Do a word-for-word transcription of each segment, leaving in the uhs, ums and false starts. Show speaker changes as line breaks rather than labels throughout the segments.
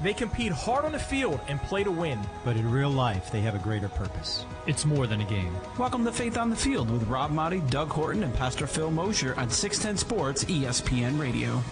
They compete hard on the field and play to win.
But in real life, they have a greater purpose.
It's more than a game.
Welcome to Faith on the Field with Rob Motti, Doug Horton, and Pastor Phil Mosher on six ten Sports E S P N Radio.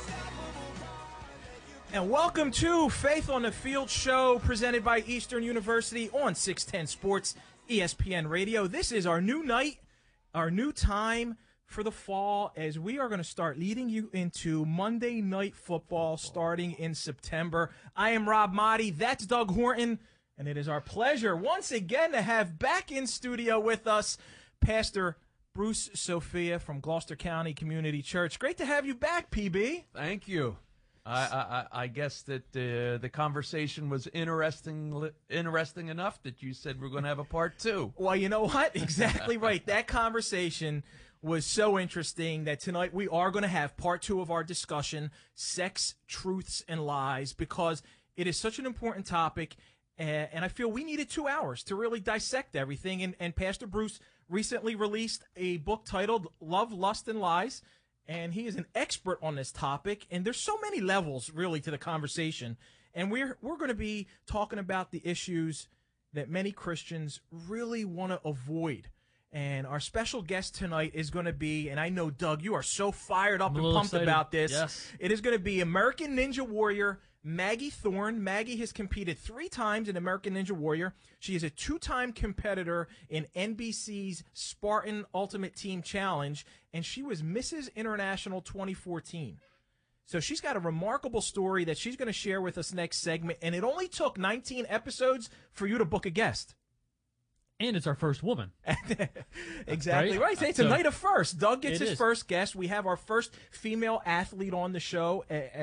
And welcome to Faith on the Field show presented by Eastern University on six ten Sports E S P N Radio. This is our new night, our new time for the fall, as we are going to start leading you into Monday Night Football starting in September. I am Rob Motti. That's Doug Horton. And it is our pleasure once again to have back in studio with us Pastor Bruce Sophia from Gloucester County Community Church. Great to have you back, P B.
Thank you. I, I, I guess that uh, the conversation was interesting interesting enough that you said we're going to have a part two.
Well, you know what? Exactly right. That conversation was so interesting that tonight we are going to have part two of our discussion, Sex, Truths, and Lies, because it is such an important topic, and, and I feel we needed two hours to really dissect everything. And, and Pastor Bruce recently released a book titled Love, Lust, and Lies, and he is an expert on this topic, and there's so many levels really to the conversation. And we're we're going to be talking about the issues that many Christians really want to avoid. And our special guest tonight is going to be, and I know, Doug, you are so fired up and pumped
excited.
about this.
Yes.
It is going to be American Ninja Warrior Maggie Thorne. Maggie has competed three times in American Ninja Warrior. She is a two-time competitor in N B C's Spartan Ultimate Team Challenge, and she was Missus International twenty fourteen. So she's got a remarkable story that she's going to share with us next segment, and it only took nineteen episodes for you to book a guest.
And it's our first woman.
Exactly right. right. It's a
so,
night of first. Doug gets his
is.
first guest. We have our first female athlete on the show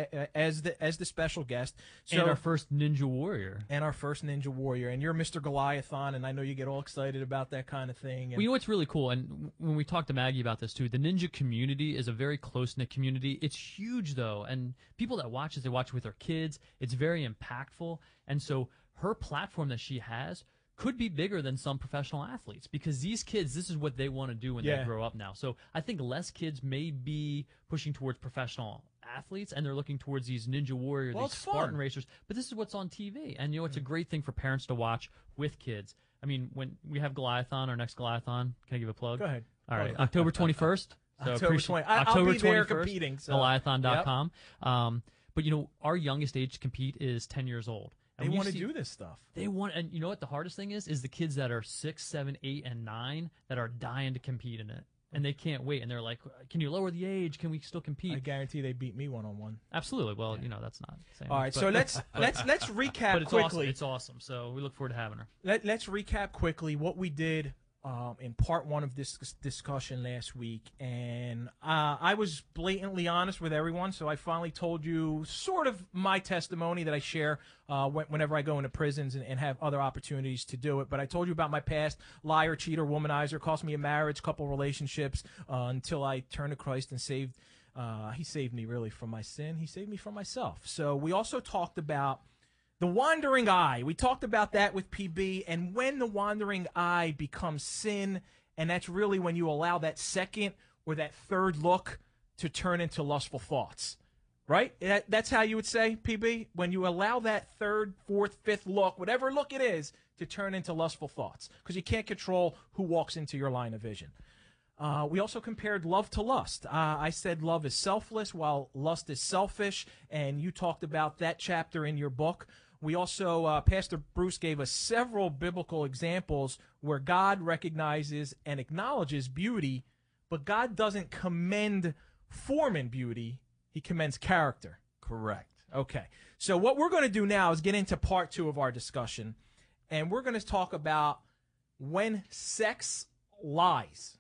as the as the special guest. So,
and our first Ninja Warrior.
And our first Ninja Warrior. And you're Mister Goliathon, and I know you get all excited about that kind of thing. And
well, you know what's really cool, and when we talked to Maggie about this too, the ninja community is a very close-knit community. It's huge, though, and people that watch this, they watch it with their kids. It's very impactful, and so her platform that she has could be bigger than some professional athletes, because these kids, this is what they want to do when
yeah.
they grow up now. So I think less kids may be pushing towards professional athletes, and they're looking towards these Ninja Warrior,
well,
these Spartan
fun.
racers. But this is what's on T V, and you know it's mm-hmm. a great thing for parents to watch with kids. I mean, when we have Goliathon, our next Goliathon, can I give a plug?
Go ahead.
All right, October twenty-first. So
October twentieth. I,
October
I'll be there
twenty-first,
competing. So.
Goliathon dot com. Yep. Um, but you know, our youngest age to compete is ten years old.
And they want to do this stuff.
They want, and you know what the hardest thing is? Is the kids that are six, seven, eight, and nine that are dying to compete in it, and they can't wait. And they're like, "Can you lower the age? Can we still compete?"
I guarantee they beat me one on one.
Absolutely. Well, yeah. you know that's not. Saying
All right,
but,
so let's
but,
let's let's recap
but it's
quickly.
Awesome. It's awesome. So we look forward to having her.
Let Let's recap quickly what we did um, in part one of this discussion last week, and uh, I was blatantly honest with everyone. So I finally told you sort of my testimony that I share uh, whenever I go into prisons and, and have other opportunities to do it. But I told you about my past: liar, cheater, womanizer, cost me a marriage, couple relationships, uh, until I turned to Christ and saved. Uh, he saved me really from my sin. He saved me from myself. So we also talked about the wandering eye. We talked about that with P B, and when the wandering eye becomes sin, and that's really when you allow that second or that third look to turn into lustful thoughts, right? That, that's how you would say, P B? When you allow that third, fourth, fifth look, whatever look it is, to turn into lustful thoughts, because you can't control who walks into your line of vision. Uh, we also compared love to lust. Uh, I said love is selfless while lust is selfish, and you talked about that chapter in your book. We also, uh, Pastor Bruce gave us several biblical examples where God recognizes and acknowledges beauty, but God doesn't commend form and beauty. He commends character.
Correct.
Okay. So what we're going to do now is get into part two of our discussion, and we're going to talk about when sex lies.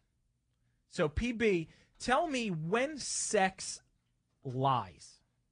So, P B, tell me when sex lies.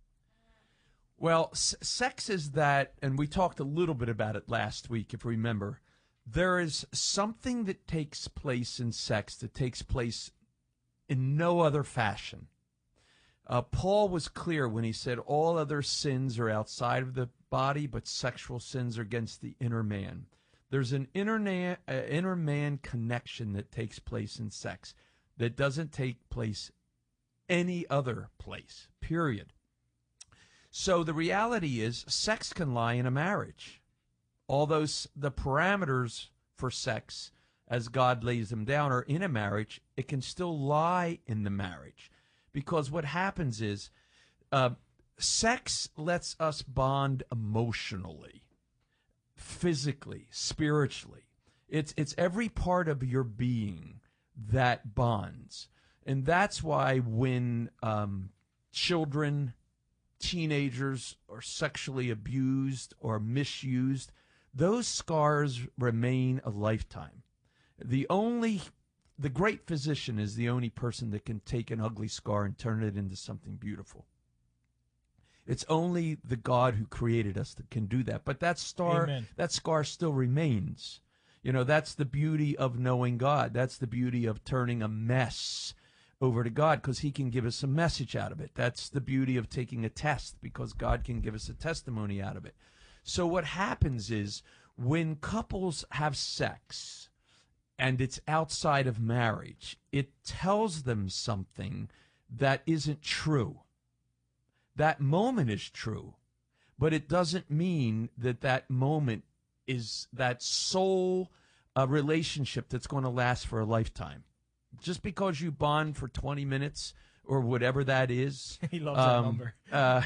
Well, s- sex is that, and we talked a little bit about it last week, if you remember. There is something that takes place in sex that takes place in no other fashion. Uh, Paul was clear when he said all other sins are outside of the body, but sexual sins are against the inner man. There's an inner, na- uh, inner man connection that takes place in sex that doesn't take place any other place, period. So the reality is sex can lie in a marriage. All those, the parameters for sex, as God lays them down, are in a marriage. It can still lie in the marriage. Because what happens is uh, sex lets us bond emotionally, physically, spiritually. It's, it's every part of your being that bonds. And that's why when um, children, teenagers are sexually abused or misused, those scars remain a lifetime. The only, the great physician is the only person that can take an ugly scar and turn it into something beautiful. It's only the God who created us that can do that. But that star,
Amen.
that scar still remains. You know, that's the beauty of knowing God. That's the beauty of turning a mess over to God, because he can give us a message out of it. That's the beauty of taking a test, because God can give us a testimony out of it. So what happens is when couples have sex and it's outside of marriage, it tells them something that isn't true. That moment is true, but it doesn't mean that that moment is that soul uh, relationship that's going to last for a lifetime. Just because you bond for twenty minutes or whatever that is.
He loves
um,
that number.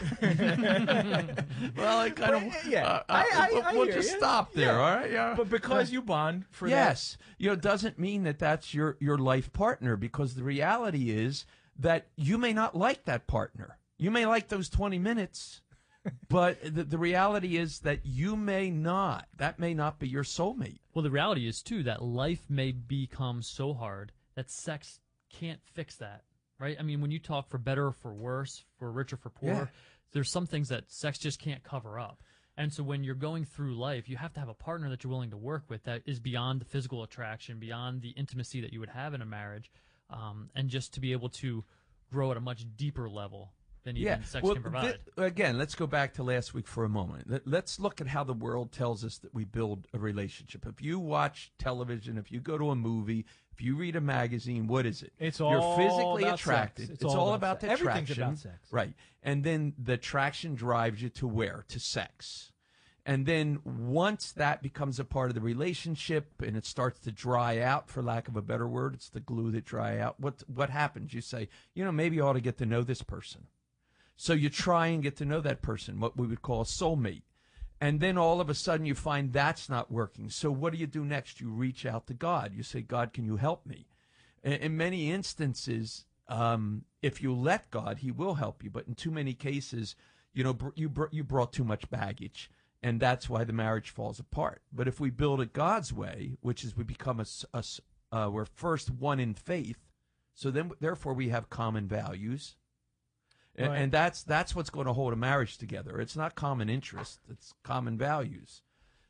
Uh, well, I kind of,
yeah,
uh,
I- I-
we'll,
I
we'll
hear
just
you.
stop there,
Yeah.
all right? Yeah.
But because you bond for
Yes. You know, it doesn't mean that that's your, your life partner, because the reality is that you may not like that partner. You may like those twenty minutes, but the, the reality is that you may not. That may not be your soulmate.
Well, the reality is, too, that life may become so hard that sex can't fix that, right? I mean, when you talk for better or for worse, for rich or for poor,
Yeah.
there's some things that sex just can't cover up. And so when you're going through life, you have to have a partner that you're willing to work with that is beyond the physical attraction, beyond the intimacy that you would have in a marriage, um, and just to be able to grow at a much deeper level than even
Yeah.
sex
Well,
can provide.
thi- again, let's go back to last week for a moment. Let- Let's look at how the world tells us that we build a relationship. If you watch television, if you go to a movie, if you read a magazine, what is it?
It's
You're
all
physically
about
attracted.
sex.
It's, all, about,
sex.
the
Everything's
attraction.
about sex.
Right. And then the attraction drives you to where? To sex. And then once that becomes a part of the relationship and it starts to dry out, for lack of a better word, it's the glue that dry out. What what happens? You say, you know, maybe I ought to get to know this person. So you try and get to know that person, what we would call a soulmate. And then all of a sudden you find that's not working. So what do you do next? You reach out to God. You say, God, can you help me? In, in many instances, um, if you let God, he will help you. But in too many cases, you know, br- you, br- you brought too much baggage. And that's why the marriage falls apart. But if we build it God's way, which is we become a, s- a s- uh, we're first one in faith. So then, therefore, we have common values. And,
Right.
and that's that's what's going to hold a marriage together. It's not common interest; it's common values.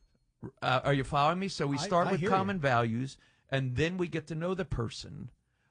Uh, are you following me? So we
I-
start
I
with
hear
common
you.
values, and then we get to know the person.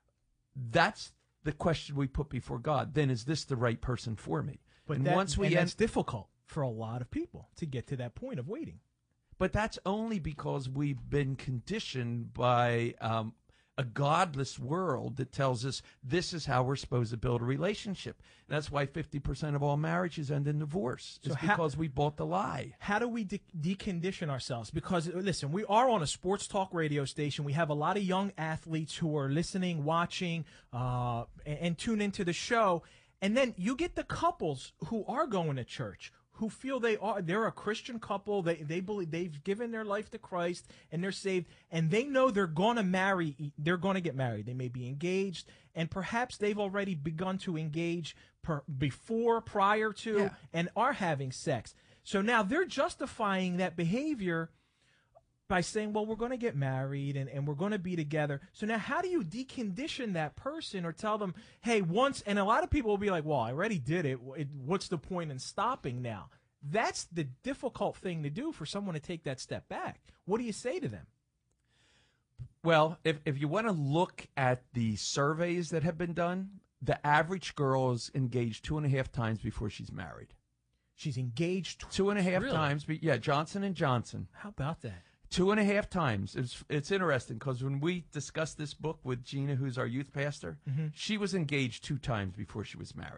That's the question we put before God. Then, is this the right person for me?
But
and
that,
once we
and
end,
that's difficult for a lot of people to get to that point of waiting.
but that's only because we've been conditioned by um, a godless world that tells us this is how we're supposed to build a relationship. And that's why fifty percent of all marriages end in divorce.
So
It's
how-
because we bought the lie.
How do we de- decondition ourselves? Because, listen, we are on a sports talk radio station. We have a lot of young athletes who are listening, watching, uh, and, and tune into the show. And then you get the couples who are going to church, who feel they are they're a Christian couple. They they believe they've given their life to Christ and they're saved, and they know they're going to marry. They're going to get married. They may be engaged, and perhaps they've already begun to engage per, before, prior to,
Yeah.
and are having sex. So now they're justifying that behavior by saying, well, we're going to get married and, and we're going to be together. So now how do you decondition that person or tell them, hey, once, and a lot of people will be like, well, I already did it. it what's the point in stopping now? That's the difficult thing to do for someone to take that step back. What do you say to them?
Well, if, if you want to look at the surveys that have been done, the average girl is engaged two and a half times before she's married.
She's engaged. Tw-
Two and a half
Really?
times. be- Yeah, Johnson and Johnson.
How about that?
Two and a half times. It's it's interesting because when we discussed this book with Gina, who's our youth pastor,
Mm-hmm.
she was engaged two times before she was married.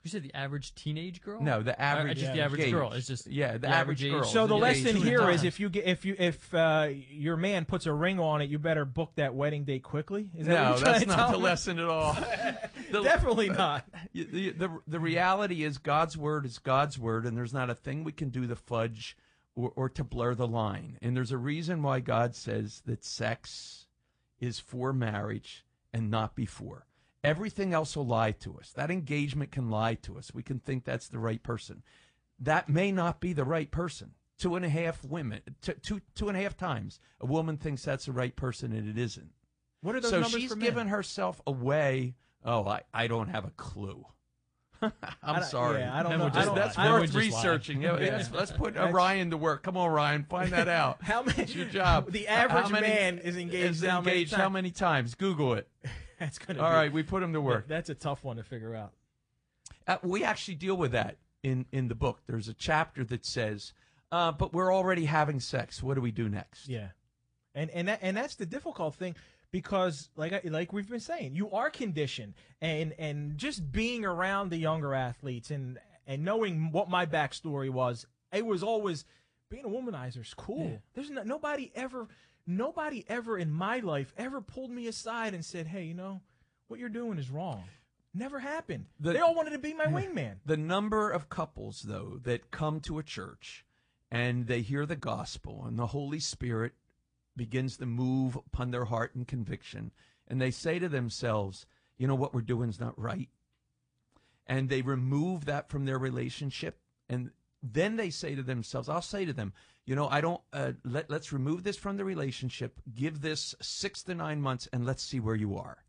You said the average teenage girl?
No, the
Or
average.
just the
yeah,
average
age.
girl. It's just
yeah, the,
the
average,
average age.
girl.
So the
Yeah,
lesson
two
here is
times.
if you get if you if uh, your man puts a ring on it, you better book that wedding date quickly. Is that
No,
what you're trying
that's
to
not
tell
the
me?
lesson at all. The-
Definitely not.
The, the, the reality is God's word is God's word, and there's not a thing we can do to fudge or, or to blur the line. And there's a reason why God says that sex is for marriage and not before. Everything else will lie to us. That engagement can lie to us. We can think that's the right person. That may not be the right person. Two and a half women, two, two, two and a half times, a woman thinks that's the right person, and it isn't.
What are those
So
numbers
she's
for men?
given herself away. Oh, I, I don't have a clue. I'm
I don't-
sorry.
yeah, I don't
Men
know.
would
I
just
don't,
lie.
That's
I don't-
would
worth
just lie.
researching. Yeah,
Yeah.
let's, let's put
That's-
Ryan to work. Come on, Ryan, find that out.
How many?
It's your job.
The
How
average
many-
man is engaged.
Is
how many
engaged how
times?
many times? Google it.
That's gonna.
All
be,
right, we put him to work.
That's a tough one to figure out.
Uh, we actually deal with that in, in the book. There's a chapter that says, uh, but we're already having sex. What do we do next?
Yeah, and and that, and that's the difficult thing because, like I, like we've been saying, you are conditioned, and and just being around the younger athletes and and knowing what my backstory was, it was always being a womanizer is cool.
Yeah.
There's no, nobody ever, nobody ever in my life ever pulled me aside and said, hey, you know, what you're doing is wrong. Never happened.
The-
they all wanted to be my wingman.
The number of couples, though, that come to a church and they hear the gospel and the Holy Spirit begins to move upon their heart and conviction, and they say to themselves, you know, what we're doing is not right. And they remove that from their relationship, and then they say to themselves, I'll say to them, you know, I don't, uh, let, let's remove this from the relationship, give this six to nine months, and let's see where you are.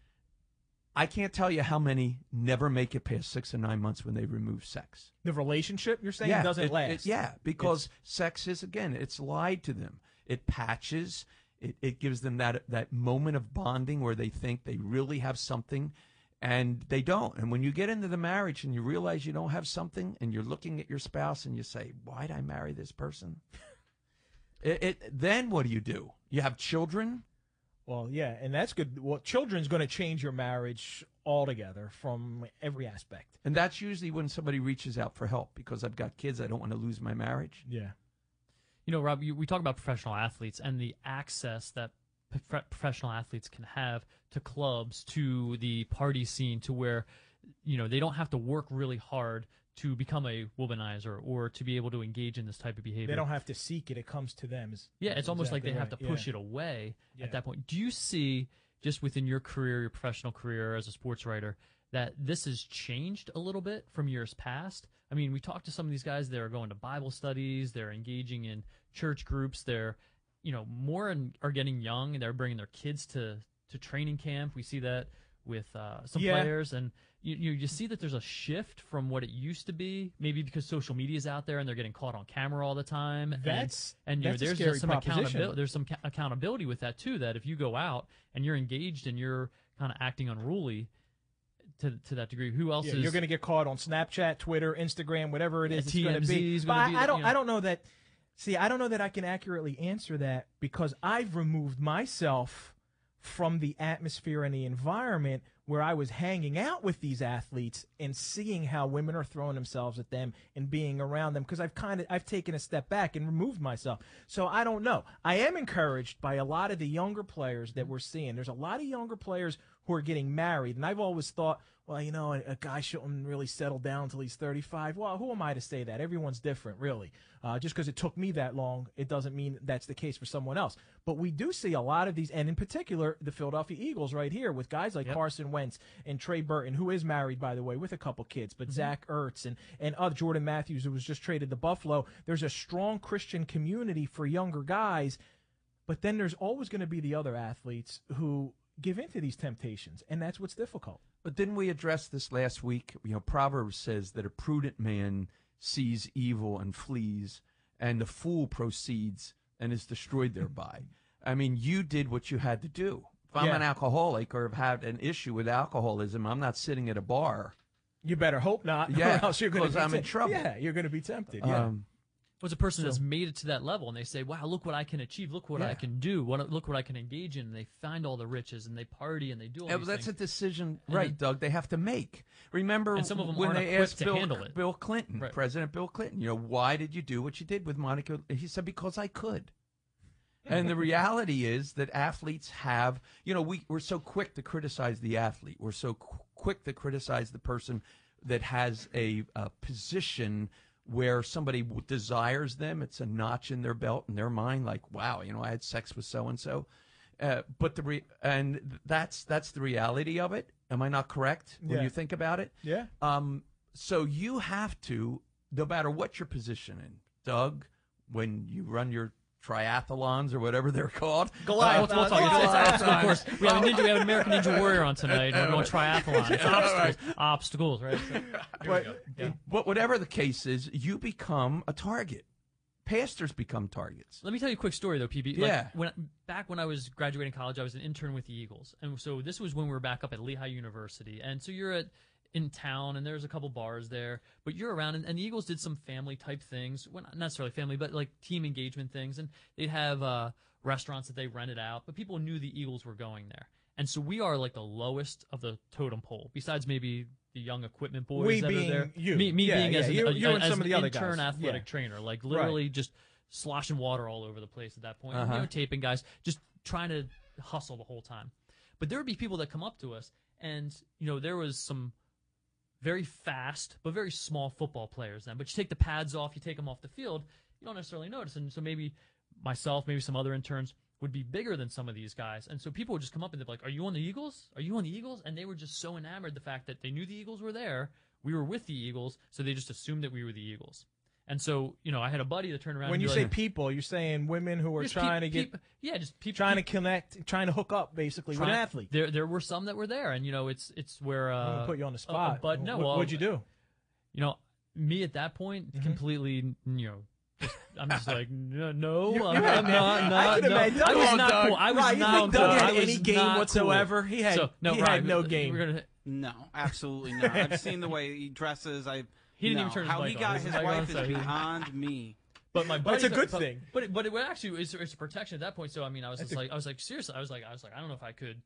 I can't tell you how many never make it past six or nine months when they remove sex.
The relationship, you're saying,
Yeah,
doesn't
it-
last.
it- yeah, because sex is, again, it's lied to them. It patches. It, it gives them that that moment of bonding where they think they really have something, and they don't. And when you get into the marriage and you realize you don't have something, and you're looking at your spouse and you say, why'd I marry this person? it, it Then what do you do? You have children?
Well, yeah, and that's good. Well, children's going to change your marriage altogether from every aspect.
And that's usually when somebody reaches out for help, because I've got kids, I don't want to lose my marriage.
Yeah.
You know, Rob, you, we talk about professional athletes and the access that prof- professional athletes can have to clubs, to the party scene, to where, you know, they don't have to work really hard to become a womanizer or to be able to engage in this type of behavior.
They don't have to seek it. It comes to them. Is-
Yeah, it's almost like they
exactly
have to
right.
push
Yeah.
it away
Yeah.
at that point. Do you see, just within your career, your professional career as a sports writer, that this has changed a little bit from years past? I mean, we talked to some of these guys, they're going to Bible studies, they're engaging in church groups, they're, you know, more and are getting young, and they're bringing their kids to, to training camp. We see that with uh, some
Yeah.
players, and you, you you see that there's a shift from what it used to be, maybe because social media is out there and they're getting caught on camera all the time. And-
That's-
and, you
that's a
know, there's
scary
just some
proposition.
accountability. There's some ca- accountability with that too. That if you go out and you're engaged and you're kind of acting unruly to to that degree, who else
Yeah,
is?
you're going to get caught on Snapchat, Twitter, Instagram, whatever it is.
Yeah,
it's going to
T M Z
be.
is
But
gonna
I,
be
I
the-
don't.
you know.
I don't know that. See, I don't know that I can accurately answer that because I've removed myself from the atmosphere and the environment where I was hanging out with these athletes and seeing how women are throwing themselves at them and being around them because I've kind of I've taken a step back and removed myself. So I don't know. I am encouraged by a lot of the younger players that we're seeing. There's a lot of younger players who are getting married, and I've always thought, well, you know, a, a guy shouldn't really settle down until he's thirty-five. Well, who am I to say that? Everyone's different, really. Uh, just because it took me that long, it doesn't mean that's the case for someone else. But we do see a lot of these, and in particular, the Philadelphia Eagles right here with guys like
Yep.
Carson Wentz and Trey Burton, who is married, by the way, with a couple kids, but Zach Ertz and, and other Jordan Matthews, who was just traded to Buffalo. There's a strong Christian community for younger guys, but then there's always going to be the other athletes who give in to these temptations, and that's what's difficult.
But didn't we address this last week? You know, Proverbs says that a prudent man sees evil and flees, and the fool proceeds and is destroyed thereby. I mean, you did what you had to do. If I'm
Yeah.
an alcoholic or have had an issue with alcoholism, I'm not sitting at a bar.
You better hope not,
Yeah,
or else you're going to
'cause
be
I'm in
temp-
trouble.
Yeah, you're going to be tempted. Yeah.
Um,
Well, it's a person
So-
that's made it to that level, and they say, "Wow, look what I can achieve! Look what
Yeah.
I can do! What look what I can engage in!" And they find all the riches, and they party, and they do all
Yeah,
these
but that's
things.
a decision,
And
right,
then-
Doug? They have to make. Remember
And some of them
when
aren't
they
equipped
asked
to
Bill,
handle it.
Bill Clinton,
Right.
President Bill Clinton, you know, why did you do what you did with Monica? He said, because I could. And the reality is that athletes have, you know, we, we're so quick to criticize the athlete. We're so qu- quick to criticize the person that has a, a position where somebody w- desires them. It's a notch in their belt in their mind, like, wow, you know, I had sex with so-and-so. Uh, but the re- and that's that's the reality of it. Am I not correct when
Yeah.
you think about it?
Yeah.
Um, so you have to, no matter what your position in, Doug, when you run your triathlons or whatever they're called.
Goliath.
We'll, we'll talk. It's, it's obstacle course. We have a ninja. We have an American Ninja Warrior on tonight. We're going triathlon. It's obstacles. Obstacles, right? So, here we
But,
go. Yeah.
but whatever the case is, you become a target. Pastors become targets.
Let me tell you a quick story though, P B. Like,
Yeah.
When back when I was graduating college, I was an intern with the Eagles, and so this was when we were back up at Lehigh University, and so you're at in town, and there's a couple bars there, but you're around, and, and the Eagles did some family type things, well, not necessarily family, but like team engagement things, and they'd have uh, restaurants that they rented out, but people knew the Eagles were going there, and so we are like the lowest of the totem pole, besides maybe the young equipment boys
We
that
being
are there.
you.
Me, me
Yeah,
being
yeah,
as an,
you-
a-
you and
as
some of
an
the other
intern
guys.
athletic
Yeah.
trainer, like literally just sloshing water all over the place at that point.
Uh-huh.
You know, taping guys, just trying to hustle the whole time. But there would be people that come up to us, and you know, there was some very fast but very small football players then. But you take the pads off, you take them off the field, you don't necessarily notice. And so maybe myself, maybe some other interns would be bigger than some of these guys. And so people would just come up and they'd be like, "Are you on the Eagles? Are you on the Eagles?" And they were just so enamored the fact that they knew the Eagles were there. We were with the Eagles, so they just assumed that we were the Eagles. And so, you know, I had a buddy that turned around
When
and
you
be
say
like,
people, you're saying women who are
just
trying
peop-
to get,
peop- yeah, just people
trying to connect, trying to hook up, basically, with an
trying-
athlete.
There, there were some that were there, and you know, it's it's where
I'm
uh,
gonna put you on the
uh,
spot.
but no,
what,
well,
what'd you do?
You know, me at that point,
Mhm.
completely, you know, just, I'm just like, no, no,
You-
I'm,
you-
I'm not,
I
not,
could
no.
imagine-
I was
Come on,
not
Doug.
cool. I was
Right, you
not
think Doug
cool.
had
I was
any game
not cool.
whatsoever? He had-
so, no,
he
right,
had no
we-
game.
We're gonna,
No, absolutely not. I've seen the way he dresses. I
He didn't
no.
even turn his
How
mic
he
on.
got
His
his
mic on,
wife
so
is
he-
beyond me.
But my
That's a
buddies-
good
but,
thing.
But but it actually it's, it's a protection at that point. So I mean, I was
That's
just
a-
like I was like seriously, I was like I was like I don't know if I could.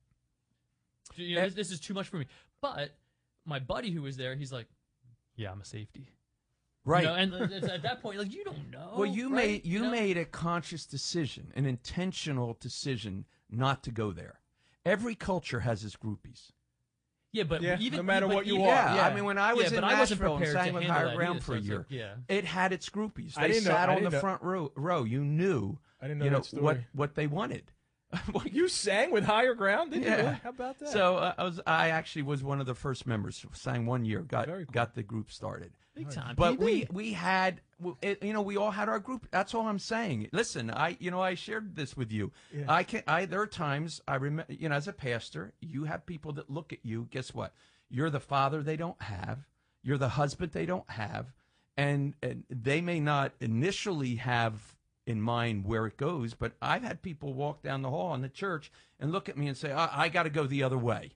You know, this, this is too much for me. But my buddy who was there, he's like, yeah, I'm a safety.
Right.
You know, and it's at that point, like you don't know.
Well, you
right?
made you
know?
made a conscious decision, an intentional decision not to go there. Every culture has its groupies.
Yeah, but
Yeah,
even
no matter
but
what you
even-
are.
Yeah,
Yeah.
I mean, when I was
Yeah,
in
but I wasn't
Nashville and
prepared
sang
to
with
handle
Higher
that
Ground
either,
for
so
a
it's
year,
like, yeah.
it had its groupies.
I
They
didn't know-
sat
I
on the
didn't know-
front row, row. You knew,
I didn't know
you know
that story.
what what they wanted.
You sang with Higher Ground, did you?
Yeah.
Really? How about that?
So uh, I was I actually was one of the first members. Sang one year, got
Very cool.
got the group started.
Big time.
But
P B.
we we had w- it, you know we all had our group. That's all I'm saying. Listen, I you know I shared this with you.
Yeah.
I can I there are times I remember you know as a pastor you have people that look at you. Guess what? You're the father they don't have. You're the husband they don't have, and and they may not initially have in mind where it goes. But I've had people walk down the hall in the church and look at me and say, I, I got to go the other way.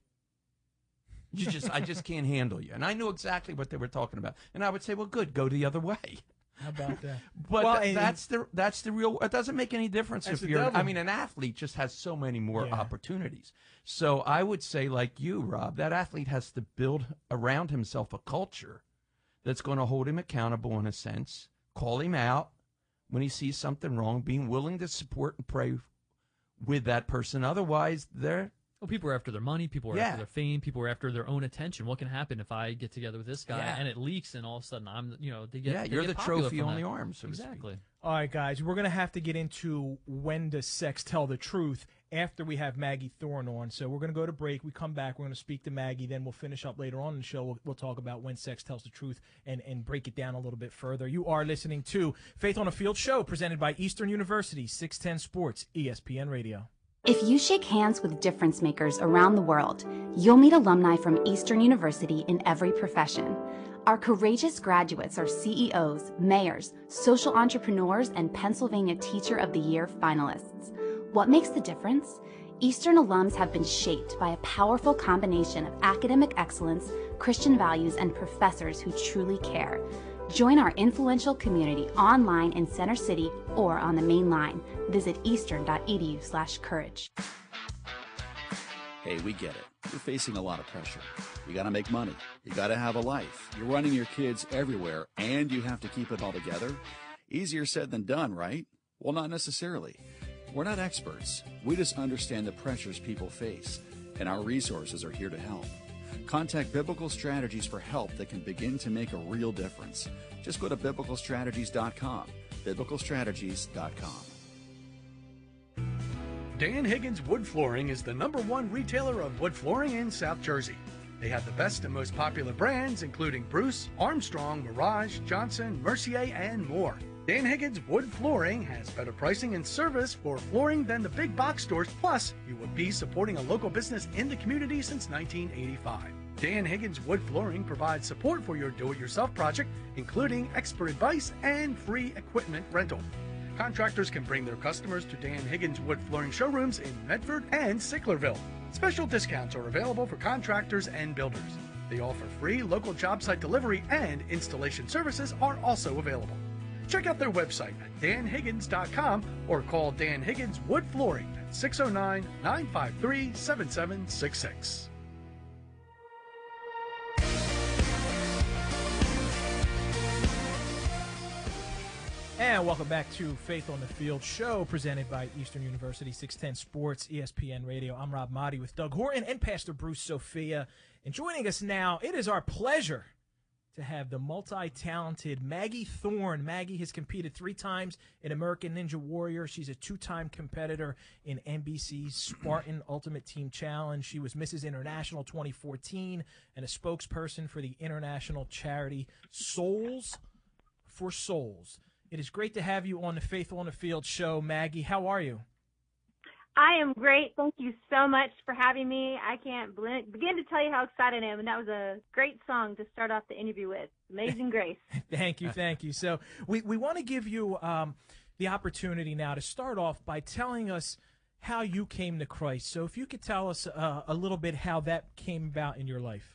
You just, I just can't handle you. And I knew exactly what they were talking about. And I would say, well, good, go the other way.
How about that?
But
Well,
tha-
and-
that's the that's the real. It doesn't make any difference
That's
if
the
you're.
devil.
I mean, an athlete just has so many more
Yeah.
opportunities. So I would say, like you, Rob, that athlete has to build around himself a culture that's going to hold him accountable in a sense, call him out when he sees something wrong, being willing to support and pray with that person. Otherwise, they're
Well, people are after their money. People are
Yeah.
after their fame. People are after their own attention. What can happen if I get together with this guy
Yeah.
and it leaks and all of a sudden I'm, you know, they get
yeah,
they
you're
get
the
popular
trophy
from
on
that.
the arm, so to speak.
Exactly.
All right, guys, we're going to have to get into when does sex tell the truth after we have Maggie Thorne on. So we're going to go to break. We come back. We're going to speak to Maggie. Then we'll finish up later on in the show. We'll, we'll talk about when sex tells the truth and, and break it down a little bit further. You are listening to Faith on the Field show presented by Eastern University, six ten Sports, E S P N Radio.
If you shake hands with difference makers around the world, you'll meet alumni from Eastern University in every profession. Our courageous graduates are C E Os, mayors, social entrepreneurs, and Pennsylvania Teacher of the Year finalists. What makes the difference? Eastern alums have been shaped by a powerful combination of academic excellence, Christian values, and professors who truly care. Join our influential community online in Center City or on the main line. Visit eastern.edu slash courage.
Hey, we get it. You're facing a lot of pressure. You got to make money. You got to have a life. You're running your kids everywhere, and you have to keep it all together. Easier said than done, right? Well, not necessarily. We're not experts. We just understand the pressures people face, and our resources are here to help. Contact Biblical Strategies for help that can begin to make a real difference. Just go to biblical strategies dot com. biblical strategies dot com.
Dan Higgins Wood Flooring is the number one retailer of wood flooring in South Jersey. They have the best and most popular brands, including Bruce, Armstrong, Mirage, Johnson, Mercier, and more. Dan Higgins Wood Flooring has better pricing and service for flooring than the big box stores. Plus, you would be supporting a local business in the community since nineteen eighty-five. Dan Higgins Wood Flooring provides support for your do-it-yourself project, including expert advice and free equipment rental. Contractors can bring their customers to Dan Higgins Wood Flooring showrooms in Medford and Sicklerville. Special discounts are available for contractors and builders. They offer free local job site delivery, and installation services are also available. Check out their website at dan higgins dot com or call Dan Higgins Wood Flooring at six oh nine, nine five three, seven seven six six.
And welcome back to Faith on the Field show presented by Eastern University, six ten Sports, E S P N Radio. I'm Rob Motti with Doug Horton and Pastor Bruce Sophia. And joining us now, it is our pleasure to have the multi-talented Maggie Thorne. Maggie has competed three times in American Ninja Warrior. She's a two-time competitor in N B C's Spartan Ultimate Team Challenge. She was Missus International twenty fourteen and a spokesperson for the international charity Souls for Souls. It is great to have you on the Faith on the Field show, Maggie. How are you?
I am great. Thank you so much for having me. I can't begin to tell you how excited I am, and that was a great song to start off the interview with, Amazing Grace.
Thank you, thank you. So we, we want to give you um, the opportunity now to start off by telling us how you came to Christ. So if you could tell us uh, a little bit how that came about in your life.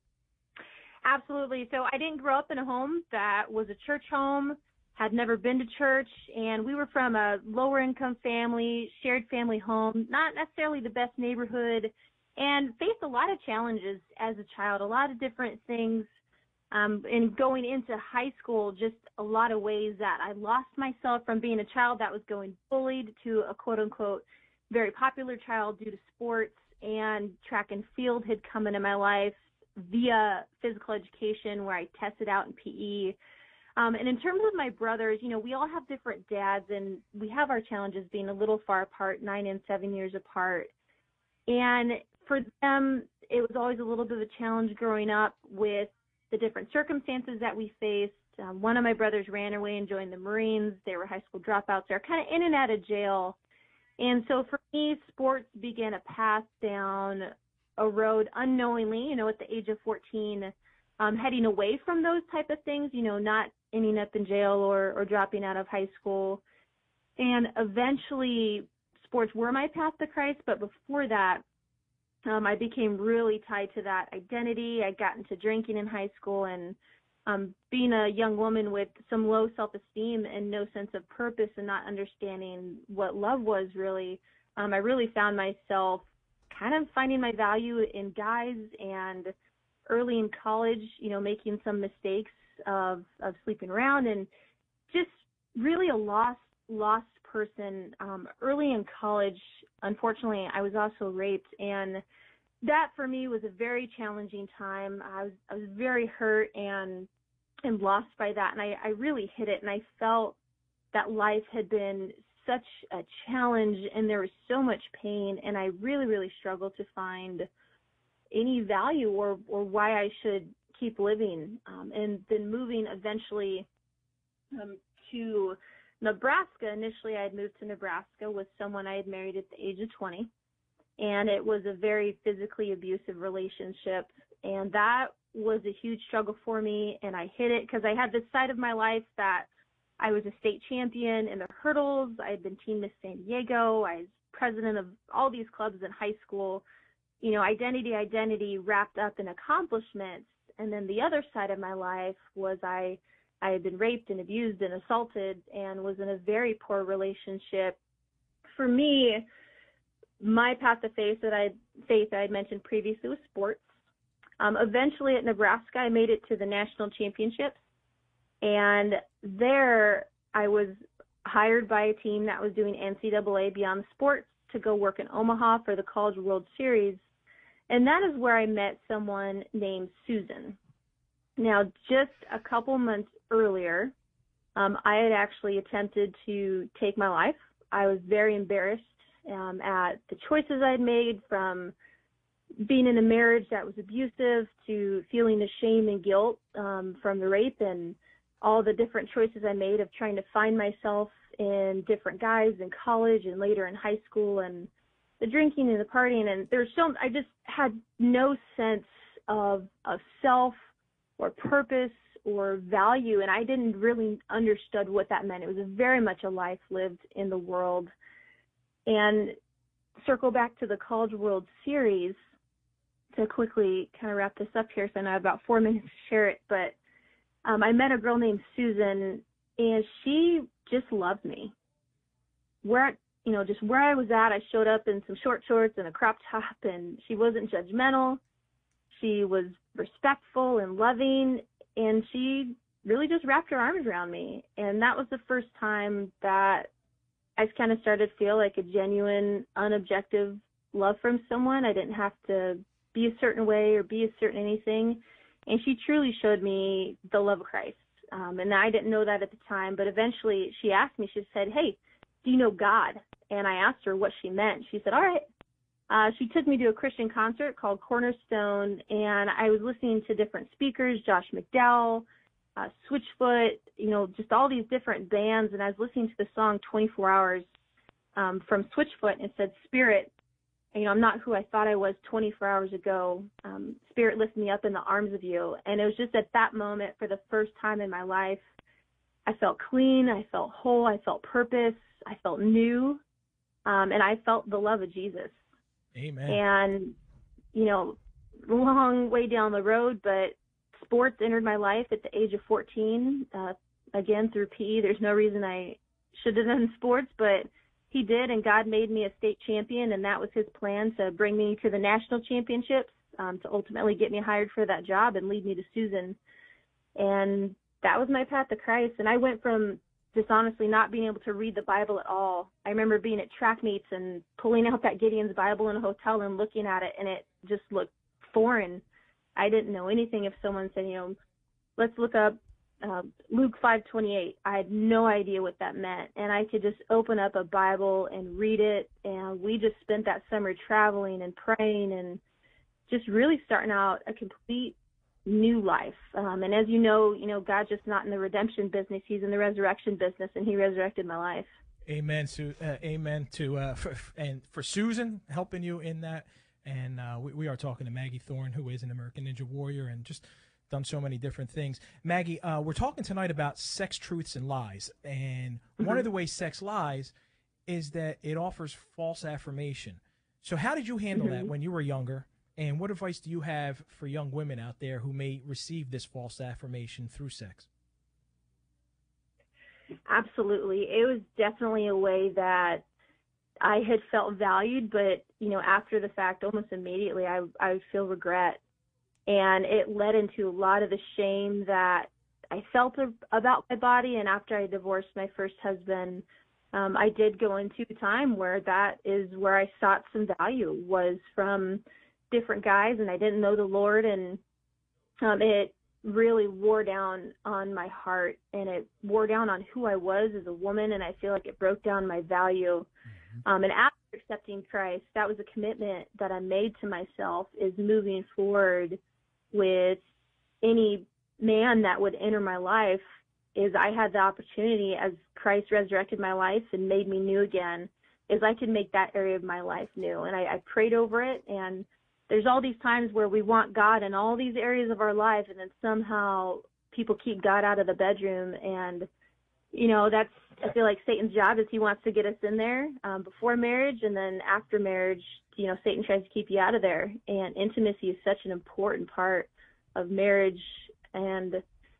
Absolutely. So I didn't grow up in a home that was a church home. Had never been to church, and we were from a lower income family, shared family home, not necessarily the best neighborhood, and faced a lot of challenges as a child, a lot of different things. Um, and going into high school, just a lot of ways that I lost myself from being a child that was going bullied to a quote unquote very popular child due to sports, and track and field had come into my life via physical education where I tested out in P E. Um, and in terms of my brothers, you know, we all have different dads, and we have our challenges being a little far apart, nine and seven years apart. And for them, it was always a little bit of a challenge growing up with the different circumstances that we faced. Um, one of my brothers ran away and joined the Marines. They were high school dropouts. They're kind of in and out of jail. And so for me, sports began a path down a road unknowingly, you know, at the age of fourteen, um, heading away from those type of things, you know, not ending up in jail or, or dropping out of high school. And eventually sports were my path to Christ, but before that, um, I became really tied to that identity. I got into drinking in high school, and um, being a young woman with some low self-esteem and no sense of purpose and not understanding what love was really, um, I really found myself kind of finding my value in guys, and early in college, you know, making some mistakes of of sleeping around, and just really a lost lost person. Um, early in college, unfortunately, I was also raped, and that for me was a very challenging time. I was I was very hurt and and lost by that, and I, I really hit it, and I felt that life had been such a challenge, and there was so much pain, and I really really struggled to find any value or or why I should keep living. Um, and then moving eventually um, to Nebraska. Initially, I had moved to Nebraska with someone I had married at the age of twenty, and it was a very physically abusive relationship, and that was a huge struggle for me, and I hid it because I had this side of my life that I was a state champion in the hurdles. I had been Team Miss San Diego. I was president of all these clubs in high school. You know, identity, identity wrapped up in accomplishments. And then the other side of my life was I I had been raped and abused and assaulted and was in a very poor relationship. For me, my path to faith that I faith I had mentioned previously was sports. Um, eventually at Nebraska, I made it to the national championships, and there I was hired by a team that was doing N C double A Beyond the Sports to go work in Omaha for the College World Series, and that is where I met someone named Susan. Now, just a couple months earlier, um, I had actually attempted to take my life. I was very embarrassed um, at the choices I'd made, from being in a marriage that was abusive to feeling the shame and guilt um, from the rape, and all the different choices I made of trying to find myself in different guys in college and later in high school, and the drinking and the partying. And there's so, I just had no sense of, of self or purpose or value, and I didn't really understood what that meant. It was very much a life lived in the world. And circle back to the College World Series to quickly kind of wrap this up here, so I know I have about four minutes to share it, but um, I met a girl named Susan, and she just loved me. Where, you know, just where I was at, I showed up in some short shorts and a crop top, and she wasn't judgmental. She was respectful and loving, and she really just wrapped her arms around me. And that was the first time that I kind of started to feel like a genuine, unobjective love from someone. I didn't have to be a certain way or be a certain anything. And she truly showed me the love of Christ. Um, and I didn't know that at the time, but eventually she asked me, she said, "Hey, do you know God?" And I asked her what she meant. She said, "All right." Uh, she took me to a Christian concert called Cornerstone, and I was listening to different speakers, Josh McDowell, uh, Switchfoot, you know, just all these different bands, and I was listening to the song twenty-four hours um, from Switchfoot, and it said, "Spirit, you know, I'm not who I thought I was twenty-four hours ago. Um, Spirit, lift me up in the arms of you." And it was just at that moment, for the first time in my life, I felt clean, I felt whole, I felt purpose, I felt new, um, and I felt the love of Jesus.
Amen.
And, you know, long way down the road, but sports entered my life at the age of fourteen, uh, again, through P E. There's no reason I should have done sports, but he did, and God made me a state champion, and that was his plan, to bring me to the national championships, um, to ultimately get me hired for that job and lead me to Susan. And that was my path to Christ. And I went from just honestly not being able to read the Bible at all. I remember being at track meets and pulling out that Gideon's Bible in a hotel and looking at it, and it just looked foreign. I didn't know anything. If someone said, you know, let's look up uh, Luke five twenty-eight, I had no idea what that meant. And I could just open up a Bible and read it, and we just spent that summer traveling and praying and just really starting out a complete new life. Um, and as you know, you know, God's just not in the redemption business. He's in the resurrection business, and he resurrected my life.
Amen. Su- uh, amen to, uh, for, and for Susan helping you in that. And uh, we, we are talking to Maggie Thorne, who is an American Ninja Warrior and just done so many different things. Maggie, uh, we're talking tonight about sex, truths, and lies. And mm-hmm. one of the ways sex lies is that it offers false affirmation. So how did you handle mm-hmm. that when you were younger? And what advice do you have for young women out there who may receive this false affirmation through sex?
Absolutely. It was definitely a way that I had felt valued, but, you know, after the fact, almost immediately, I, I would feel regret. And it led into a lot of the shame that I felt about my body. And after I divorced my first husband, um, I did go into a time where that is where I sought some value, was from different guys, and I didn't know the Lord, and um, it really wore down on my heart, and it wore down on who I was as a woman, and I feel like it broke down my value. Mm-hmm. Um, and after accepting Christ, that was a commitment that I made to myself, is moving forward with any man that would enter my life, is I had the opportunity, as Christ resurrected my life and made me new again, is I could make that area of my life new. And I, I prayed over it, and there's all these times where we want God in all these areas of our life, and then somehow people keep God out of the bedroom. And, you know, that's, I feel like Satan's job is he wants to get us in there um, before marriage, and then after marriage, you know, Satan tries to keep you out of there. And intimacy is such an important part of marriage. And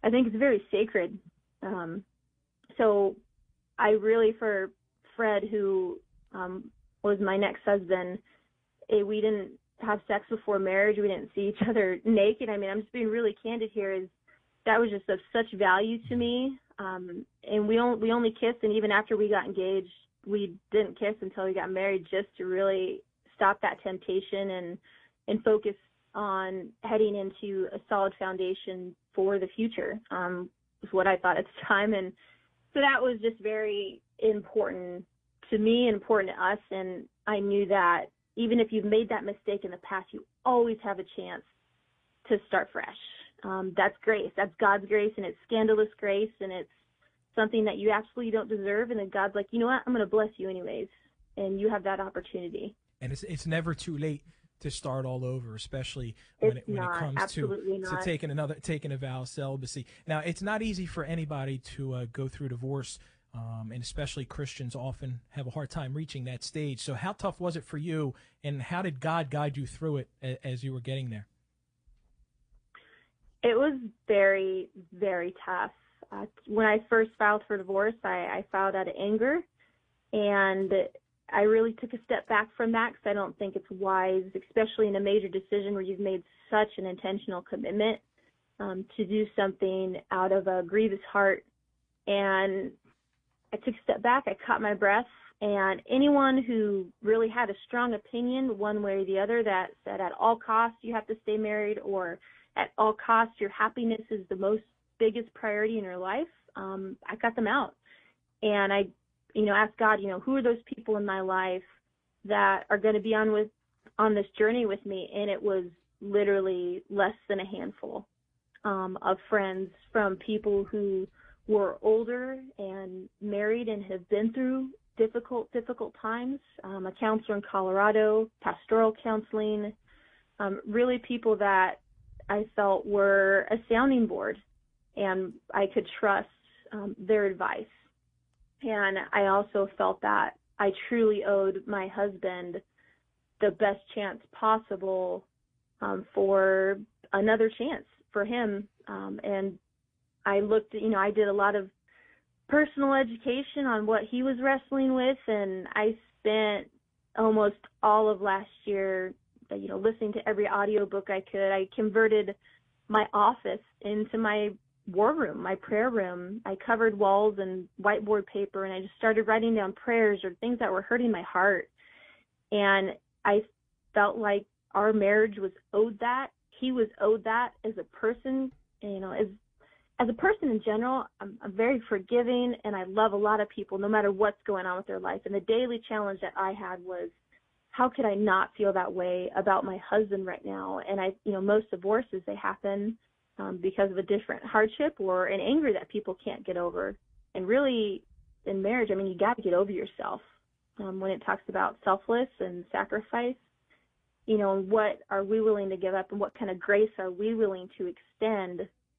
I think it's very sacred. Um, so I really, for Fred, who um, was my next husband, eh, we didn't have sex before marriage. We didn't see each other naked. I mean, I'm just being really candid here. Is that was just of such value to me. Um, and we only, we only kissed, and even after we got engaged, we didn't kiss until we got married, just to really stop that temptation and and focus on heading into a solid foundation for the future, um, was what I thought at the time. And so that was just very important to me and important to us. And I knew that even if you've made that mistake in the past, you always have a chance to start fresh. Um, that's grace. That's God's grace, and it's scandalous grace, and it's something that you absolutely don't deserve. And then God's like, you know what? I'm going to bless you anyways. And you have that opportunity.
And it's it's never too late to start all over, especially when, it, when it comes to, to taking another taking a vow of celibacy. Now, it's not easy for anybody to uh, go through divorce, um, and especially Christians often have a hard time reaching that stage. So how tough was it for you, and how did God guide you through it a, as you were getting there?
It was very, very tough. Uh, when I first filed for divorce, I, I filed out of anger, and I really took a step back from that because I don't think it's wise, especially in a major decision where you've made such an intentional commitment, um, to do something out of a grievous heart. And I took a step back, I caught my breath, and anyone who really had a strong opinion one way or the other that said at all costs you have to stay married, or at all costs your happiness is the most biggest priority in your life, um, I cut them out. And I you know, ask God, you know, who are those people in my life that are going to be on with on this journey with me? And it was literally less than a handful um, of friends, from people who were older and married and have been through difficult, difficult times. Um, a counselor in Colorado, pastoral counseling, um, really people that I felt were a sounding board, and I could trust um, their advice. And I also felt that I truly owed my husband the best chance possible um, for another chance for him. Um, and I looked, you know, I did a lot of personal education on what he was wrestling with, and I spent almost all of last year, you know, listening to every audiobook I could. I converted my office into my war room, my prayer room. I covered walls and whiteboard paper, and I just started writing down prayers or things that were hurting my heart. And I felt like our marriage was owed that. He was owed that as a person. And, you know, as as a person in general, I'm, I'm very forgiving, and I love a lot of people no matter what's going on with their life. And the daily challenge that I had was, how could I not feel that way about my husband right now? And I, you know, most divorces, they happen Um, because of a different hardship or an anger that people can't get over. And really, in marriage, I mean, you got to get over yourself. Um, when it talks about selfless and sacrifice, you know, what are we willing to give up, and what kind of grace are we willing to extend?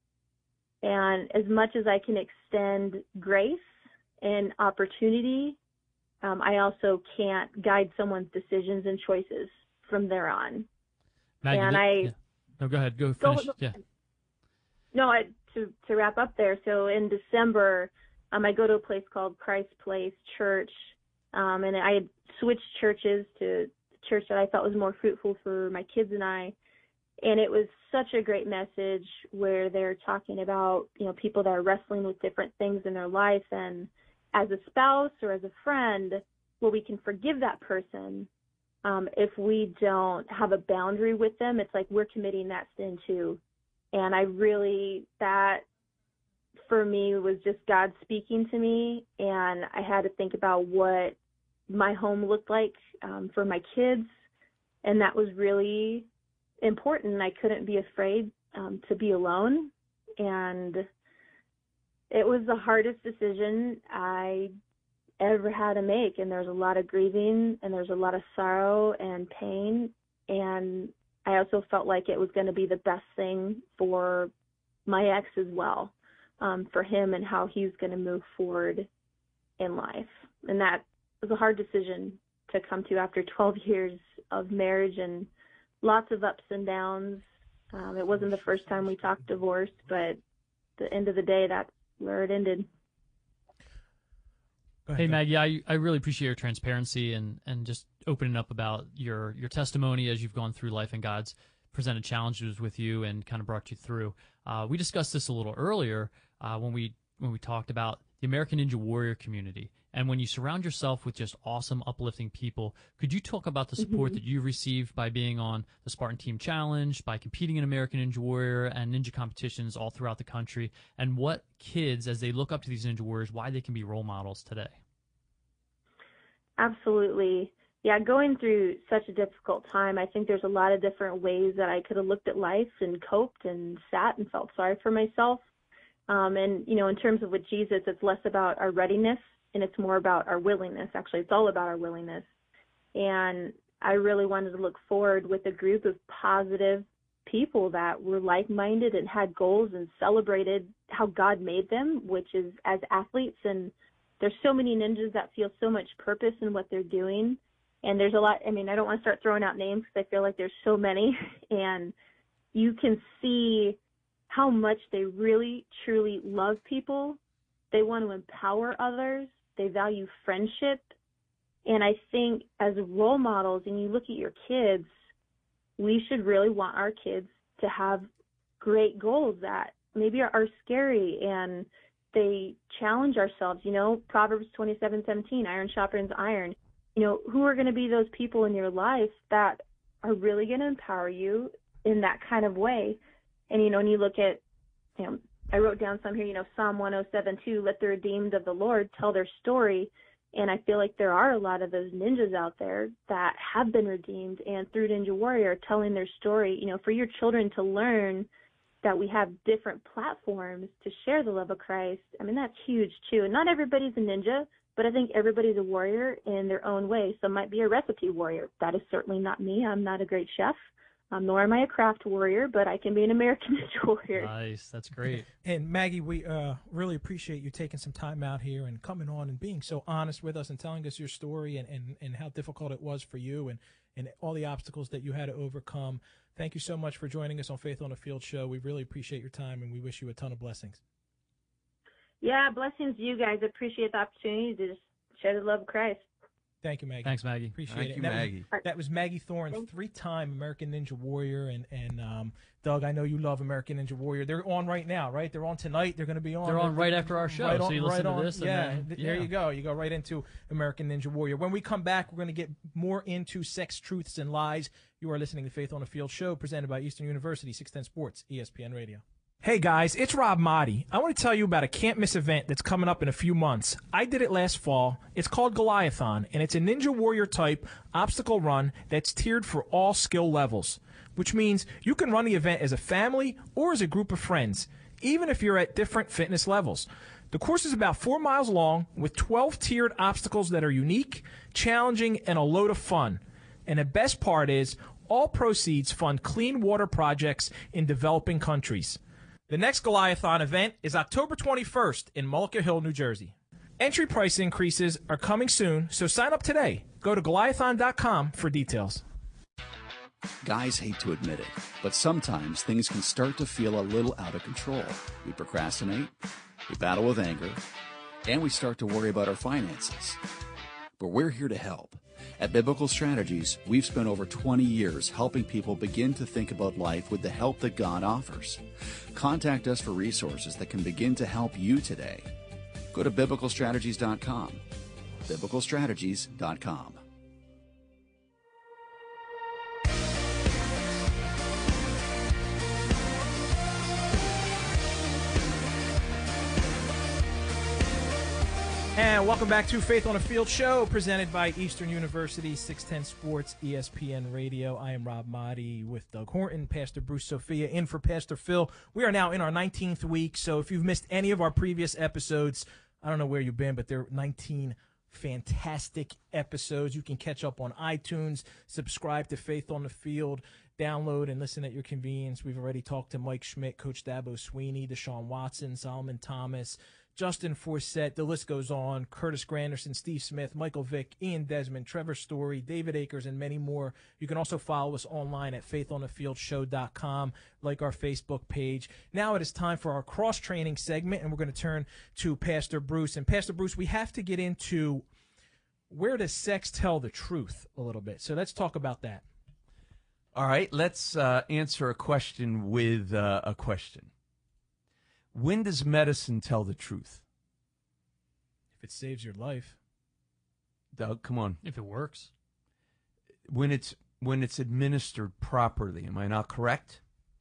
And as much as I can extend grace and opportunity, um, I also can't guide someone's decisions and choices from there on.
Maggie,
and
the,
I
yeah. No, go ahead. Go finish.
Go,
yeah.
No, I, to to wrap up there. So in December, um, I go to a place called Christ Place Church, um, and I had switched churches to the church that I felt was more fruitful for my kids and I. And it was such a great message where they're talking about, you know, people that are wrestling with different things in their life, and as a spouse or as a friend, well, we can forgive that person. Um, if we don't have a boundary with them, it's like we're committing that sin too. And I really, that for me was just God speaking to me, and I had to think about what my home looked like um, for my kids, and that was really important. I couldn't be afraid um, to be alone, and it was the hardest decision I ever had to make, and there's a lot of grieving, and there's a lot of sorrow and pain, and I also felt like it was going to be the best thing for my ex as well, um, for him and how he's going to move forward in life. And that was a hard decision to come to after twelve years of marriage and lots of ups and downs. Um, it wasn't the first time we talked divorce, but the end of the day, that's where it ended.
Ahead,
Hey, Maggie, I, I really appreciate your transparency and, and just opening up about your, your testimony as you've gone through life and God's presented challenges with you and kind of brought you through. Uh, we discussed this a little earlier uh, when we when we talked about the American Ninja Warrior community. And when you surround yourself with just awesome, uplifting people, could you talk about the support
Mm-hmm.
that you've received by being on the Spartan Team Challenge, by competing in American Ninja Warrior and ninja competitions all throughout the country, and what kids, as they look up to these Ninja Warriors, why they can be role models today?
Absolutely. Yeah, going through such a difficult time, I think there's a lot of different ways that I could have looked at life and coped and sat and felt sorry for myself. Um, and, you know, in terms of with Jesus, it's less about our readiness and it's more about our willingness. Actually, it's all about our willingness. And I really wanted to look forward with a group of positive people that were like-minded and had goals and celebrated how God made them, which is as athletes. And there's so many ninjas that feel so much purpose in what they're doing. And there's a lot, I mean, I don't want to start throwing out names because I feel like there's so many. And you can see how much they really, truly love people. They want to empower others. They value friendship. And I think as role models, and you look at your kids, we should really want our kids to have great goals that maybe are, are scary and they challenge ourselves. You know, Proverbs twenty-seven seventeen, iron sharpens iron. You know, who are going to be those people in your life that are really going to empower you in that kind of way? And, you know, when you look at, you know, I wrote down some here, you know, Psalm one oh seven two, let the redeemed of the Lord tell their story. And I feel like there are a lot of those ninjas out there that have been redeemed and through Ninja Warrior telling their story, you know, for your children to learn that we have different platforms to share the love of Christ. I mean, that's huge too. And not everybody's a ninja, but I think everybody's a warrior in their own way. Some might be a recipe warrior. That is certainly not me. I'm not a great chef. Um, nor am I a craft warrior, but I can be an American Ninja Warrior.
Nice. That's great.
And Maggie, we uh, really appreciate you taking some time out here and coming on and being so honest with us and telling us your story and, and, and how difficult it was for you and, and all the obstacles that you had to overcome. Thank you so much for joining us on Faith on the Field show. We really appreciate your time, and we wish you a ton of blessings.
Yeah, blessings to you guys. I appreciate the opportunity to just share the love of Christ.
Thank you, Maggie.
Thanks, Maggie.
Appreciate
Thank
it.
you,
And that
Maggie.
Was, that was Maggie Thorne, three-time American Ninja Warrior. And, and um, Doug, I know you love American Ninja Warrior. They're on right now, right? They're on tonight. They're going to be on.
They're on right after our show,
Right
so
on,
you listen
right
to
on,
this and
Yeah,
then-
th-
yeah.
there you go. You go right into American Ninja Warrior. When we come back, we're going to get more into sex, truths, and lies. You are listening to Faith on the Field show presented by Eastern University, six ten Sports, E S P N Radio. Hey guys, it's Rob Motti. I want to tell you about a can't miss event that's coming up in a few months. I did it last fall. It's called Goliathon, and it's a Ninja Warrior type obstacle run that's tiered for all skill levels, which means you can run the event as a family or as a group of friends, even if you're at different fitness levels. The course is about four miles long with twelve tiered obstacles that are unique, challenging, and a load of fun. And the best part is all proceeds fund clean water projects in developing countries. The next Goliathon event is October twenty-first in Mullica Hill, New Jersey. Entry price increases are coming soon, so sign up today. Go to Goliathon dot com for details.
Guys hate to admit it, but sometimes things can start to feel a little out of control. We procrastinate, we battle with anger, and we start to worry about our finances. But we're here to help. At Biblical Strategies, we've spent over twenty years helping people begin to think about life with the help that God offers. Contact us for resources that can begin to help you today. Go to Biblical Strategies dot com. Biblical Strategies dot com.
And welcome back to Faith on the Field show, presented by Eastern University, six ten Sports, E S P N Radio. I am Rob Motti with Doug Horton, Pastor Bruce Sophia, in for Pastor Phil. We are now in our nineteenth week, so if you've missed any of our previous episodes, I don't know where you've been, but there are nineteen fantastic episodes. You can catch up on iTunes, subscribe to Faith on the Field, download and listen at your convenience. We've already talked to Mike Schmidt, Coach Dabo Sweeney, Deshaun Watson, Solomon Thomas, Justin Forsett, the list goes on, Curtis Granderson, Steve Smith, Michael Vick, Ian Desmond, Trevor Story, David Akers, and many more. You can also follow us online at faith on the field show dot com, like our Facebook page. Now it is time for our cross-training segment, and we're going to turn to Pastor Bruce. And Pastor Bruce, we have to get into where does sex tell the truth a little bit. So let's talk about that.
All right, let's uh, answer a question with uh, a question. When does medicine tell the truth?
If it saves your life.
Doug, come on.
If it works.
When it's when it's administered properly, am I not correct?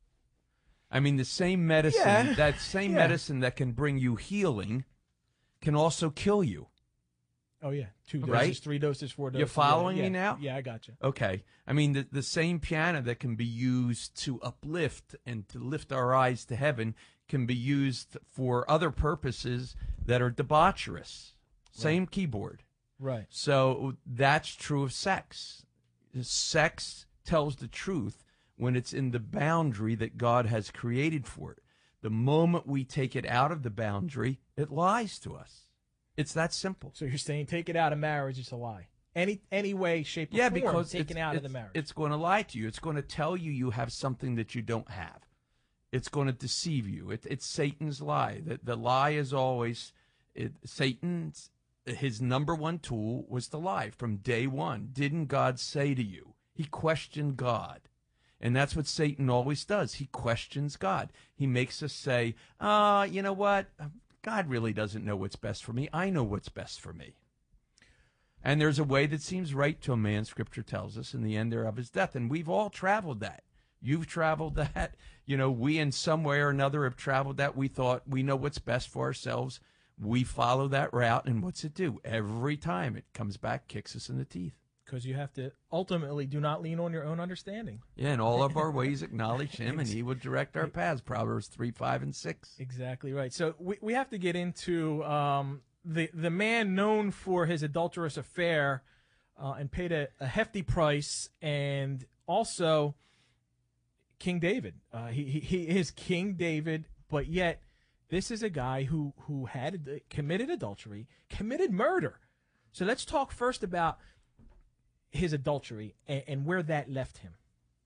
I mean, the same medicine,
Yeah.
that same
Yeah.
medicine that can bring you healing can also kill you.
Oh, yeah. Two doses,
Right?
three doses, four doses.
You're following
yeah,
me
yeah.
now?
Yeah, I got you.
Okay. I mean, the, the same piano that can be used to uplift and to lift our eyes to heaven can be used for other purposes that are debaucherous. Same keyboard.
Right.
So that's true of sex. Sex tells the truth when it's in the boundary that God has created for it. The moment we take it out of the boundary, it lies to us. It's that simple.
So you're saying take it out of marriage, it's a lie. Any any way, shape, or
Yeah,
form,
because
taken
it's,
out of
it's-
the marriage.
it's going to lie to you. It's going to tell you you have something that you don't have. It's going to deceive you. It, it's Satan's lie. The, the lie is always it, Satan's. His number one tool was to lie from day one. Didn't God say to you? He questioned God. And that's what Satan always does. He questions God. He makes us say, ah, you know what? God really doesn't know what's best for me. I know what's best for me. And there's a way that seems right to a man, Scripture tells us, in the end thereof is death. And we've all traveled that. You've traveled that. You know, we in some way or another have traveled that. We thought we know what's best for ourselves. We follow that route, and what's it do? Every time it comes back, kicks us in the teeth.
Because you have to ultimately do not lean on your own understanding.
Yeah, in all of our ways acknowledge him, and he would direct our paths. Proverbs three, five, and six.
Exactly right. So we we have to get into um, the the man known for his adulterous affair uh, and paid a, a hefty price, and also King David. Uh, he, he he is King David, but yet this is a guy who who had committed adultery, committed murder. So let's talk first about his adultery and, and where that left him.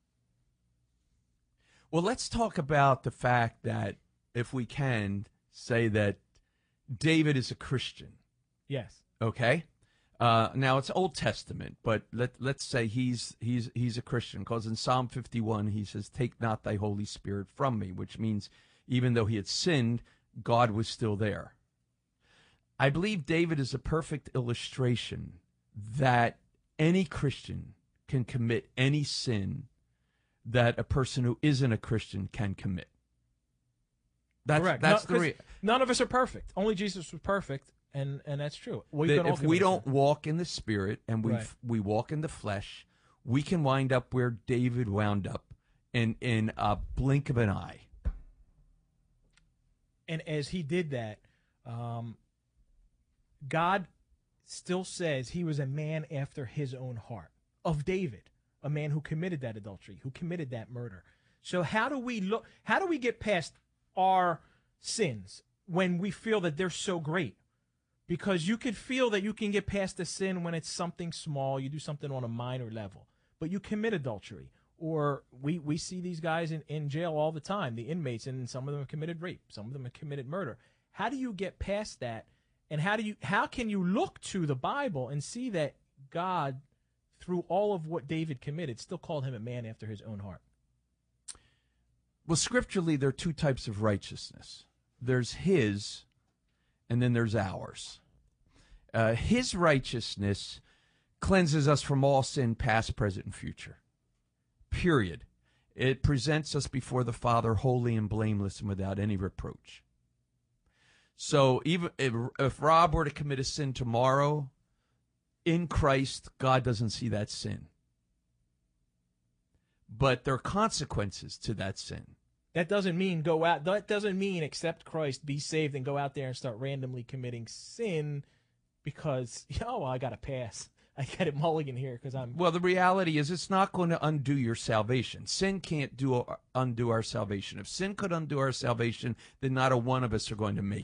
Well, let's talk about the fact that, if we can, say that David is a Christian.
Yes.
Okay? Uh, now, it's Old Testament, but let, let's say he's he's he's a Christian, because in Psalm fifty-one, he says, "Take not thy Holy Spirit from me," which means even though he had sinned, God was still there. I believe David is a perfect illustration that any Christian can commit any sin that a person who isn't a Christian can commit. That's,
Correct.
That's
No,
the re-
'cause none of us are perfect. Only Jesus was perfect, and, and that's true. We
that
can all
if we
commit
don't
sin.
walk in the Spirit and we
Right.
we walk in the flesh, we can wind up where David wound up in, in a blink of an eye.
And as he did that, um, God still says he was a man after his own heart, of David, a man who committed that adultery, who committed that murder. So how do we look? How do we get past our sins when we feel that they're so great? Because you could feel that you can get past a sin when it's something small, you do something on a minor level, but you commit adultery. Or we, we see these guys in, in jail all the time, the inmates, and some of them have committed rape, some of them have committed murder. How do you get past that? And how do you how can you look to the Bible and see that God, through all of what David committed, still called him a man after his own heart?
Well, scripturally, there are two types of righteousness. There's his, and then there's ours. Uh, his righteousness cleanses us from all sin, past, present, and future. Period. It presents us before the Father holy and blameless and without any reproach. So even if, if Rob were to commit a sin tomorrow, in Christ, God doesn't see that sin. But there are consequences to that sin.
That doesn't mean go out. That doesn't mean accept Christ, be saved, and go out there and start randomly committing sin because, oh, well, I got to pass. I got it mulligan here because I'm.
Well, the reality is it's not going to undo your salvation. Sin can't do undo our salvation. If sin could undo our salvation, then not a one of us are going to make it.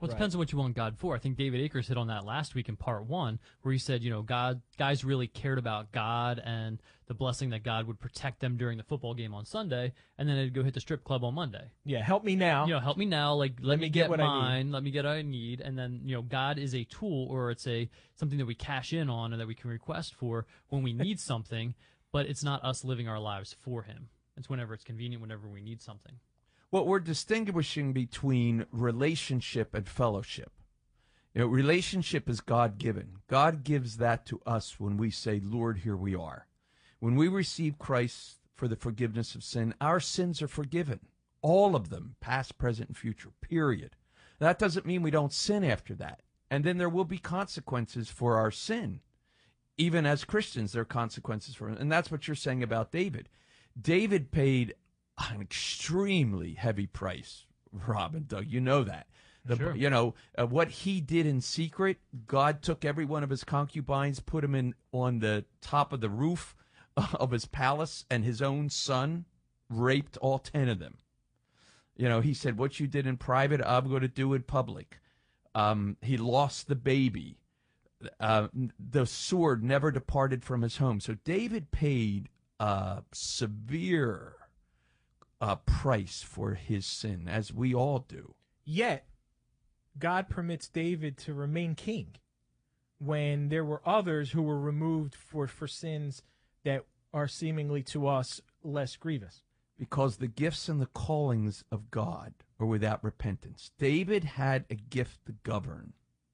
Well, it depends on what you want God for. I think David Akers hit on that last week in part one, where he said, you know, God, guys really cared about God and the blessing that God would protect them during the football game on Sunday, and then they'd go hit the strip club on Monday.
Yeah, help me now.
You know, help me now. Like, let,
Let
me
me
get,
get what I
mine. Let me get what I need. And then, you know, God is a tool, or it's a something that we cash in on and that we can request for when we need something, but it's not us living our lives for him. It's whenever it's convenient, whenever we need something.
Well, we're distinguishing between relationship and fellowship. You know, relationship is God-given. God gives that to us when we say, Lord, here we are. When we receive Christ for the forgiveness of sin, our sins are forgiven. All of them, past, present, and future, period. That doesn't mean we don't sin after that. And then there will be consequences for our sin. Even as Christians, there are consequences for it. And that's what you're saying about David. David paid an extremely heavy price, Rob and Doug. You know that. The,
Sure.
You know, uh, what he did in secret, God took every one of his concubines, put them in on the top of the roof of his palace, and his own son raped all ten of them. You know, he said, what you did in private, I'm going to do in public. Um, he lost the baby. Uh, the sword never departed from his home. So David paid a severe uh, price for his sin, as we all do.
Yet, God permits David to remain king when there were others who were removed for, for sins that are seemingly to us less grievous.
Because the gifts and the callings of God are without repentance. David had a gift to govern.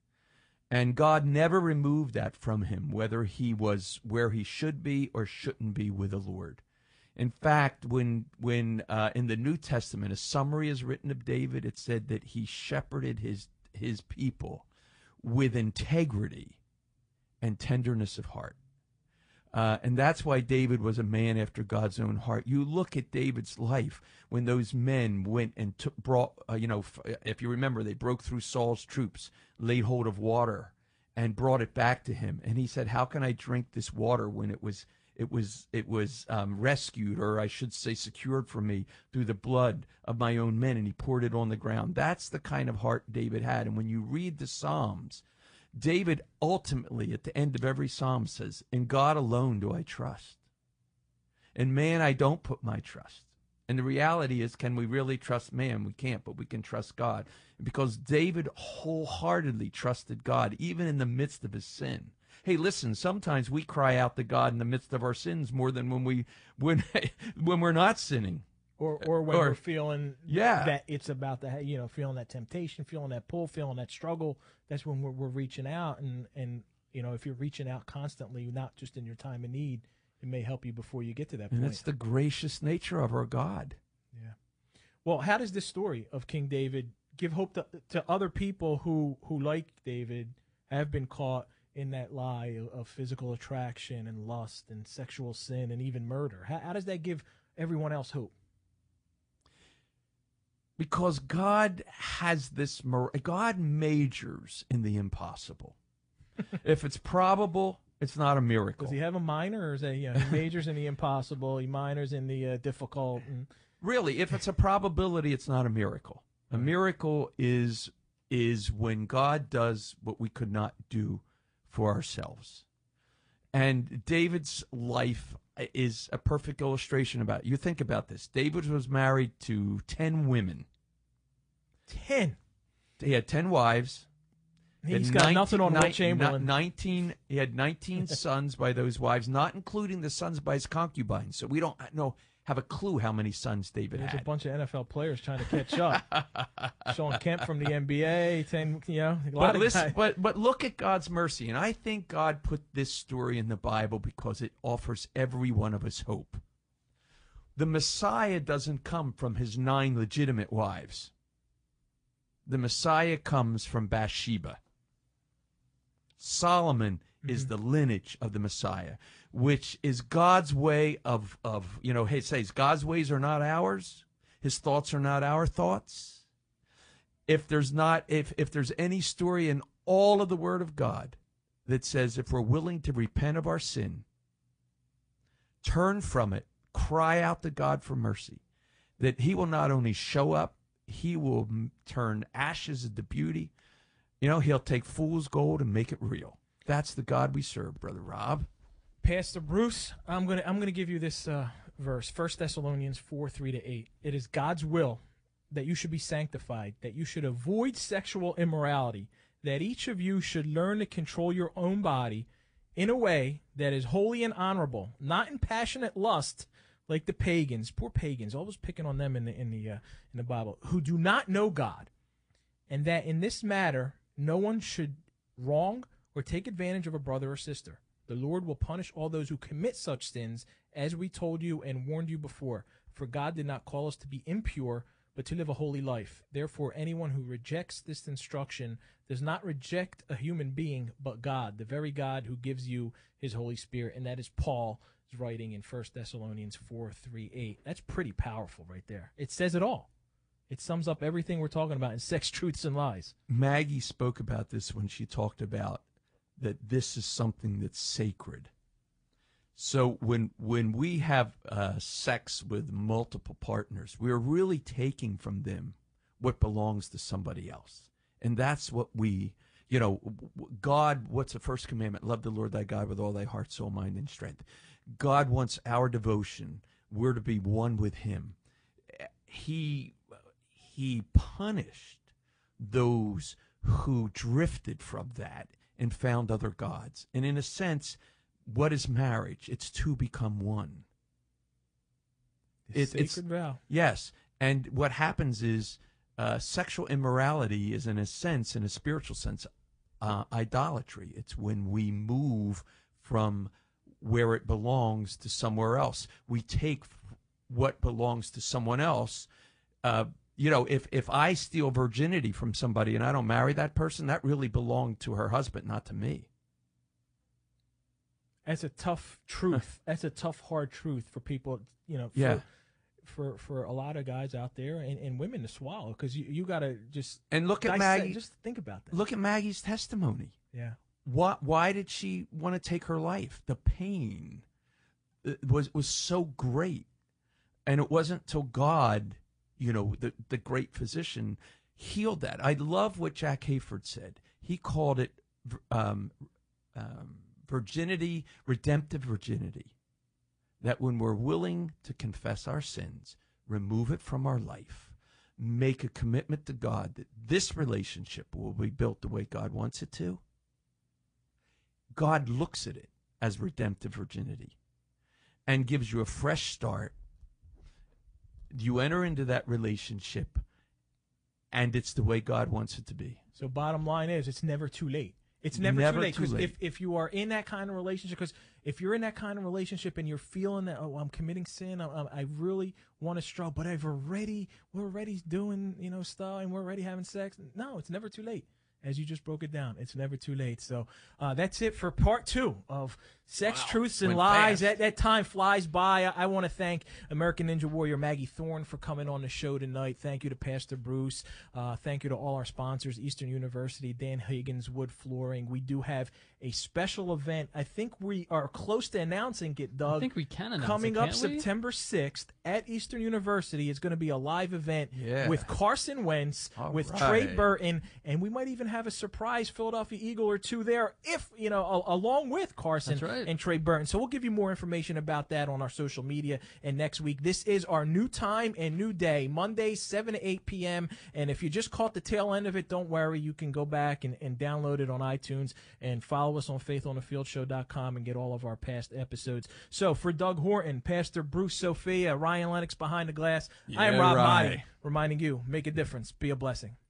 And God never removed that from him, whether he was where he should be or shouldn't be with the Lord. In fact, when when uh, in the New Testament, a summary is written of David, it said that he shepherded his his people with integrity and tenderness of heart. Uh, and that's why David was a man after God's own heart. You look at David's life when those men went and took, brought, uh, you know, f- if you remember, they broke through Saul's troops, laid hold of water, and brought it back to him. And he said, "How can I drink this water when it was it was it was um, rescued, or I should say, secured for me through the blood of my own men?" And he poured it on the ground. That's the kind of heart David had. And when you read the Psalms, David ultimately, at the end of every psalm, says, "In God alone do I trust. In man I don't put my trust." And the reality is, can we really trust man? We can't, but we can trust God. Because David wholeheartedly trusted God, even in the midst of his sin. Hey, listen, sometimes we cry out to God in the midst of our sins more than when, we, when, when we're not sinning.
Or, or when
Or-
we're feeling
Yeah.
that it's about the, you know, feeling that temptation, feeling that pull, feeling that struggle. That's when we're, we're reaching out. And, and, you know, if you're reaching out constantly, not just in your time of need, it may help you before you get to that
And
point.
it's the gracious nature of our God.
Yeah. Well, how does this story of King David give hope to, to other people who, who, like David, have been caught in that lie of, of physical attraction and lust and sexual sin and even murder? How, how does that give everyone else hope?
Because God has this, mor- God majors in the impossible. If it's probable, it's not a miracle.
Does he have a minor, or is that, you know, he majors in the impossible, he minors in the uh, difficult? And...
Really, if it's a probability, it's not a miracle. A miracle is is when God does what we could not do for ourselves. And David's life is a perfect illustration about it. You think about this. David was married to ten women.
Ten?
He had ten wives. He
He's
had
got
nineteen
nothing on
ni-
Will Chamberlain.
ni- nineteen, he had nineteen sons by those wives, not including the sons by his concubines. So we don't know, have a clue how many sons David
There's
had.
a bunch of N F L players trying to catch up. Sean Kemp from the N B A, ten, you know, a lot
But
of
listen,
guys.
but but look at God's mercy, and I think God put this story in the Bible because it offers every one of us hope. The Messiah doesn't come from his nine legitimate wives. The Messiah comes from Bathsheba. Solomon mm-hmm. is the lineage of the Messiah, which is God's way of of you know. It says God's ways are not ours. His thoughts are not our thoughts. If there's not, if, if there's any story in all of the Word of God that says if we're willing to repent of our sin, turn from it, cry out to God for mercy, that he will not only show up, he will m- turn ashes into beauty. You know, he'll take fool's gold and make it real. That's the God we serve, Brother Rob.
Pastor Bruce, I'm gonna I'm gonna give you this uh, verse, First Thessalonians four, three to eight. It is God's will that you should be sanctified, that you should avoid sexual immorality, that each of you should learn to control your own body in a way that is holy and honorable, not in passionate lust like the pagans, poor pagans, always picking on them in the in the uh, in the Bible, who do not know God, and that in this matter no one should wrong or take advantage of a brother or sister. The Lord will punish all those who commit such sins, as we told you and warned you before. For God did not call us to be impure, but to live a holy life. Therefore, anyone who rejects this instruction does not reject a human being, but God, the very God who gives you his Holy Spirit. And that is Paul's writing in First Thessalonians four, three, eight. That's pretty powerful right there. It says it all. It sums up everything we're talking about in Sex, Truths, and Lies.
Maggie spoke about this when she talked about that this is something that's sacred. So when when we have uh, sex with multiple partners, we're really taking from them what belongs to somebody else. And that's what we, you know, God, what's the first commandment? Love the Lord thy God with all thy heart, soul, mind, and strength. God wants our devotion. We're to be one with him. He, he punished those who drifted from that and found other gods. And in a sense, what is marriage? It's two become one.
It, sacred
it's,
vow.
Yes. And what happens is uh, sexual immorality is, in a sense, in a spiritual sense, uh, idolatry. It's when we move from where it belongs to somewhere else. We take what belongs to someone else. Uh, you know, if, if I steal virginity from somebody and I don't marry that person, that really belonged to her husband, not to me.
That's a tough truth. That's a tough, hard truth for people, you know, for,
yeah.
for, for a lot of guys out there and, and women to swallow, because you, you got to just
and look at
dissect,
Maggie.
Just think about that.
Look at Maggie's testimony.
Yeah.
Why, why did she want to take her life? The pain was was so great. And it wasn't till God, you know, the, the great physician, healed that. I love what Jack Hayford said. He called it um, um, virginity, redemptive virginity. That when we're willing to confess our sins, remove it from our life, make a commitment to God that this relationship will be built the way God wants it to, God looks at it as redemptive virginity and gives you a fresh start. You enter into that relationship, and it's the way God wants it to be.
So bottom line is, it's never too late. It's never,
Never
too late.
too
Because
late.
if, if you are in that kind of relationship, because if you're in that kind of relationship and you're feeling that, oh, I'm committing sin, I, I really want to struggle, but I've already, we're already doing, you know, stuff, and we're already having sex. No, it's never too late. As you just broke it down, it's never too late. So uh, that's it for part two of Sex,
Wow.
Truths, and
Went
Lies.
fast.
That, that time flies by. I, I want to thank American Ninja Warrior Maggie Thorne for coming on the show tonight. Thank you to Pastor Bruce. Uh, thank you to all our sponsors, Eastern University, Dan Higgins, Wood Flooring. We do have a special event. I think we are close to announcing it, Doug.
I think we can announce
Coming
it,
up
can't we?
September sixth at Eastern University. It's going to be a live event
Yeah.
with Carson Wentz,
All
with
right.
Trey Burton, and we might even have a surprise Philadelphia Eagle or two there, if you know, a, along with Carson
That's right.
and Trey Burton. So we'll give you more information about that on our social media. And next week, this is our new time and new day, Monday, seven to eight p.m. And if you just caught the tail end of it, don't worry. You can go back and, and download it on iTunes and follow us on faith on the field show dot com and get all of our past episodes. So for Doug Horton, Pastor Bruce Sophia, Ryan Lennox behind the glass, I am
Yeah,
Rob
right.
Motti, reminding you, make a difference, be a blessing.